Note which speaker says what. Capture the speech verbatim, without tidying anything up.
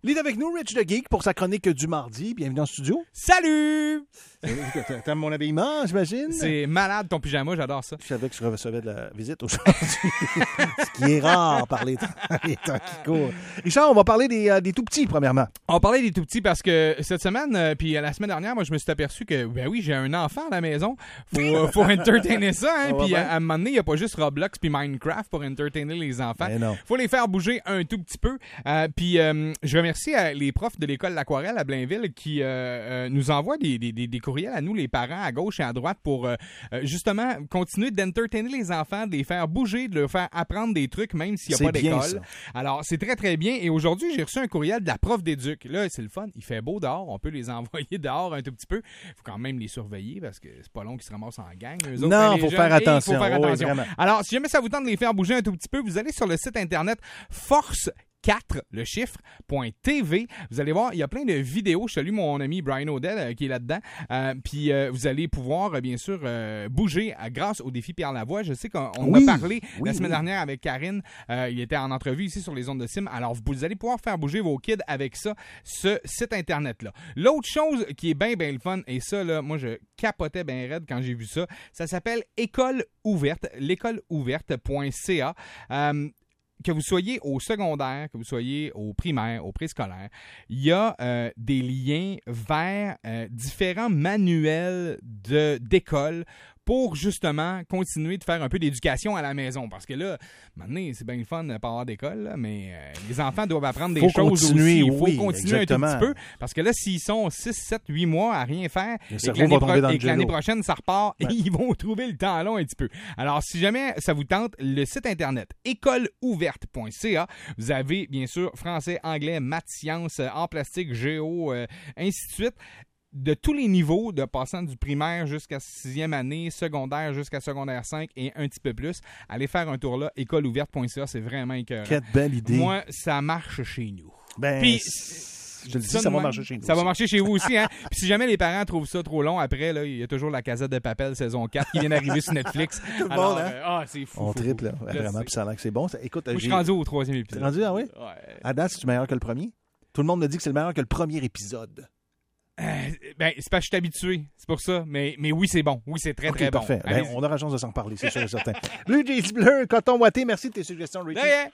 Speaker 1: Il est avec nous, Rich the Geek, pour sa chronique du mardi. Bienvenue en studio.
Speaker 2: Salut!
Speaker 1: T'aimes mon habillement, j'imagine?
Speaker 2: C'est malade ton pyjama, j'adore ça.
Speaker 1: Je savais que je recevais de la visite aujourd'hui. Ce qui est rare par les temps, les temps qui courent. Richard, on va parler des, euh, des tout-petits, premièrement.
Speaker 2: On va parler des tout-petits parce que cette semaine, euh, puis la semaine dernière, moi, je me suis aperçu que, ben oui, j'ai un enfant à la maison. Faut, euh, faut entertainer ça, hein. Puis à, à un moment donné, il n'y a pas juste Roblox puis Minecraft pour entertainer les enfants. Faut les faire bouger un tout petit peu. Euh, puis euh, je remercie euh, les profs de l'école L'Aquarelle à Blainville qui euh, euh, nous envoient des, des, des, des courriels à nous, les parents, à gauche et à droite, pour euh, justement continuer d'entertainer les enfants, de les faire bouger, de leur faire apprendre des trucs, même s'il n'y a pas d'école. Alors, c'est très, très bien. Et aujourd'hui, j'ai reçu un courriel de la prof d'éduc. Là, c'est le fun. Il fait beau dehors. On peut les envoyer dehors un tout petit peu. Il faut quand même les surveiller parce que c'est pas long qu'ils se ramassent en gang. Eux autres,
Speaker 1: non, il faut faire attention.
Speaker 2: faut faire attention.
Speaker 1: Oh, oui,
Speaker 2: alors, si jamais ça vous tente de les faire bouger un tout petit peu, vous allez sur le site internet Force quatre, le chiffre, .tv. Vous allez voir, il y a plein de vidéos. Je salue mon ami Brian Odell euh, qui est là-dedans. Euh, puis euh, vous allez pouvoir, euh, bien sûr, euh, bouger euh, grâce au défi Pierre Lavoie. Je sais qu'on oui, a parlé oui, la semaine oui. dernière avec Karine. Euh, il était en entrevue ici sur les ondes de Sim. Alors, vous allez pouvoir faire bouger vos kids avec ça, ce site Internet-là. L'autre chose qui est bien, bien le fun, et ça, là, moi, je capotais bien raide quand j'ai vu ça, ça s'appelle École ouverte, l'école ouverte point c a. Euh, Que vous soyez au secondaire, que vous soyez au primaire, au préscolaire, il y a euh, des liens vers euh, différents manuels de, d'école pour justement continuer de faire un peu d'éducation à la maison. Parce que là, maintenant, c'est bien le fun de pas avoir d'école, là, mais euh, les enfants doivent apprendre des
Speaker 1: faut
Speaker 2: choses
Speaker 1: continuer,
Speaker 2: aussi. Il faut
Speaker 1: oui,
Speaker 2: continuer
Speaker 1: exactement.
Speaker 2: un tout petit peu. Parce que là, s'ils sont six, sept, huit mois à rien faire,
Speaker 1: et
Speaker 2: que l'année, pro- et que l'année prochaine, ça repart, ouais. et ils vont trouver le temps long un petit peu. Alors, si jamais ça vous tente, le site Internet école ouverte point c a, vous avez bien sûr français, anglais, maths, sciences, arts plastiques, géo, euh, ainsi de suite. De tous les niveaux, de passant du primaire jusqu'à sixième année, secondaire jusqu'à secondaire cinq et un petit peu plus, allez faire un tour là, école ouverte point c a, c'est vraiment écœurant.
Speaker 1: Quelle belle idée.
Speaker 2: Moi, ça marche chez nous.
Speaker 1: Ben, Puis, je te le dis, ça, ça va marcher chez nous.
Speaker 2: Ça aussi. va marcher chez vous aussi, hein. Puis si jamais les parents trouvent ça trop long, après, là, il y a toujours la Casette de Papel saison quatre qui vient d'arriver sur Netflix.
Speaker 1: Tout le
Speaker 2: Alors,
Speaker 1: monde, hein?
Speaker 2: euh, ah, c'est fou.
Speaker 1: On
Speaker 2: fou,
Speaker 1: triple,
Speaker 2: fou.
Speaker 1: Là, vraiment, puis ça a l'air que c'est bon. Ça, écoute,
Speaker 2: moi, je suis rendu au troisième épisode.
Speaker 1: T'es rendu, ah oui?
Speaker 2: Ouais.
Speaker 1: À date, c'est-tu meilleur que le premier? Tout le monde me dit que c'est le meilleur que le premier épisode.
Speaker 2: Euh, ben, c'est parce que je suis habitué, c'est pour ça. Mais, mais oui, c'est bon. Oui, c'est très, okay, très
Speaker 1: parfait.
Speaker 2: bon.
Speaker 1: Ben, on aura la chance de s'en reparler, c'est sûr et certain. Blue Jeans Bleu, coton ouaté, merci de tes suggestions, Richie.